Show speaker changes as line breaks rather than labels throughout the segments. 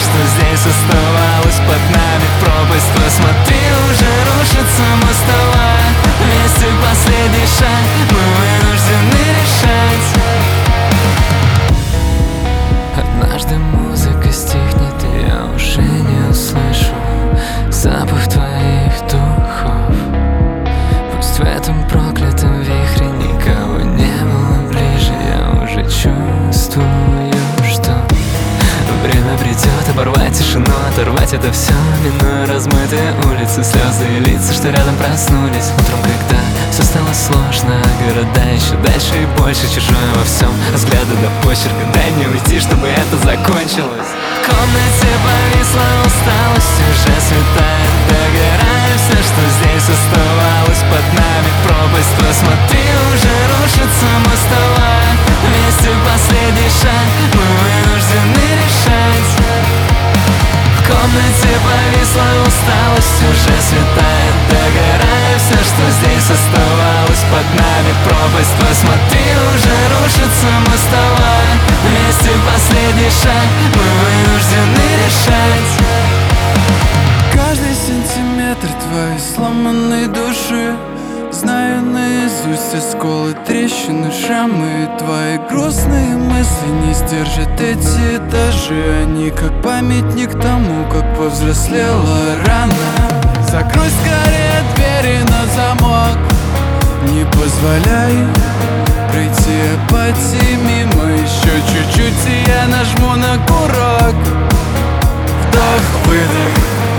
что здесь оставалось под нами пропасть. Посмотри, уже рушится мостовая. Вместе последний шаг мы вынуждены решать. Однажды музыка стихнет, и я уже не услышу запах твоих духов. Пусть в этом проклятом вихре никого не было ближе, я уже чувствую, что время придет оборвать тишину, оторвать это все, минуя размытые улицы, слезы и лица, что рядом проснулись утром, когда все стало сложно. Города еще дальше и больше, чужое во всем, взгляды до почерка. Дай мне уйти, чтобы это закончилось. В комнате повисла усталость, уже светает, догорая все, что здесь оставалось под нами пропасть. Посмотри, уже рушится мостовая. Вместе последний шаг мы вынуждены решать. В комнате повисла усталость, уже светает, догорая все, что здесь оставалось под нами пропасть. Посмотри, уже рушится мостовая. Вместе последний шаг мы вынуждены решать.
Каждый сантиметр твоей сломанной души знаю наизусть, осколы, трещины, шрамы. Твои грустные мысли не сдержат эти этажи. Они как памятник тому, как повзрослела рана. Закрой скорее двери на замок, не позволяй пройти апатии мимо. Еще чуть-чуть, и я нажму на курок. Вдох, выдох,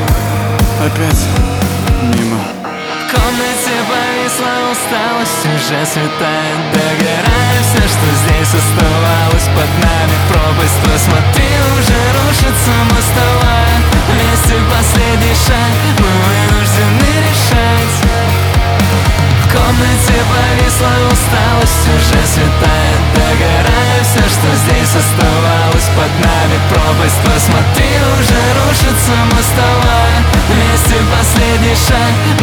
опять мимо.
В комнате повисла усталость, уже светает, догорая все, что здесь оставалось под нами пропасть. Посмотри, уже рушится мостовая. Вместе последний шаг мы вынуждены решать. В комнате повисла усталость, уже светает, догорая все, что здесь оставалось под нами пропасть. Посмотри, уже рушится мостовая. Вместе последний шаг